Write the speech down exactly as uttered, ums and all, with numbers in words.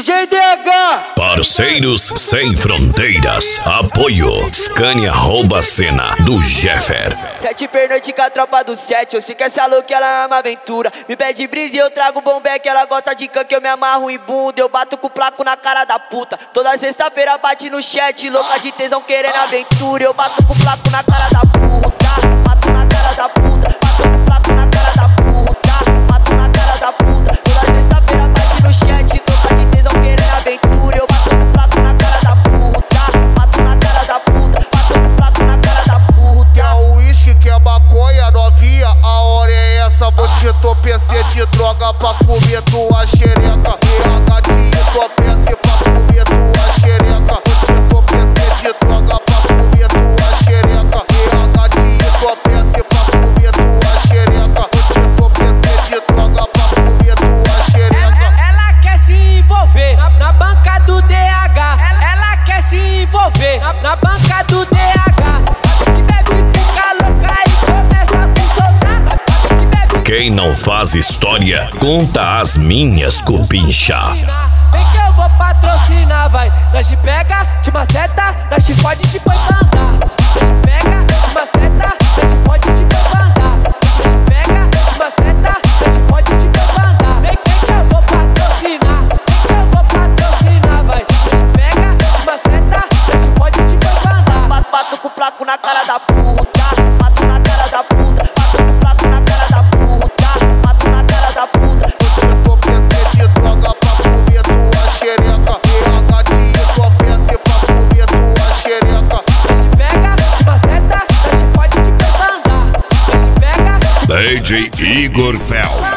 D J D H. Parceiros Sem Fronteiras. Apoio Scania Rouba Cena do Jeffer. Sete pernoite com a tropa do sete. Eu sei que essa louca ela ama aventura. Me pede brisa e eu trago bombeck. Ela gosta de can que eu me amarro em bunda. Eu bato com o placo na cara da puta. Toda sexta-feira bate no chat. Louca de tesão querendo aventura. Eu bato com o placo na cara da puta. Bato na cara da puta. Bato com o placo na cara da puta. Bato na cara da puta. Toda sexta-feira bate no chat. Louca de tesão querendo aventura. Eu bato com o placo na cara da puta. Bato na cara da puta. Bato com o placo na cara da puta. Quer uísque, quer maconha, novinha? A hora é essa, vou te entorpecer de droga pra comer tua xereca. E a gatinha entorpece pra comer tua xereca. Vou te entorpecer de droga pra comer tua xereca. E a gatinha entorpece pra comer tua xereca. Vou te entorpecer de droga pra comer tua xereca. Ela, ela quer se envolver na, na banca do D H. Ela, ela quer se envolver na, na banca do D H. Sabe que bebe, fica louca e começa a se soltar. Sabe que bebe. Quem não faz história, conta as minhas, cupincha. Vem que eu vou patrocinar, vai. Nós te pega, te maceta, nós te pode te põe pra andar. Nós te pega, te maceta, nós te pode te põe pra andar. Nós te pega, te maceta, nós te pode te põe pra andar. Vem, vem que eu vou patrocinar, vem que eu vou patrocinar, vai. Nós te pega, te maceta, nós te pode te põe pra andar. Bato, bato com o placo na cara da puta. Bato na cara da puta. Bato com o placo na cara da puta. Bato na cara da puta. Vou te entorpecer de droga pra comer tua xereca. E a gatinha entorpece pra comer tua xereca. Nós te pega, te maceta, nós te pode te põe pra andar. Nós te pega, te D J Igor Fel.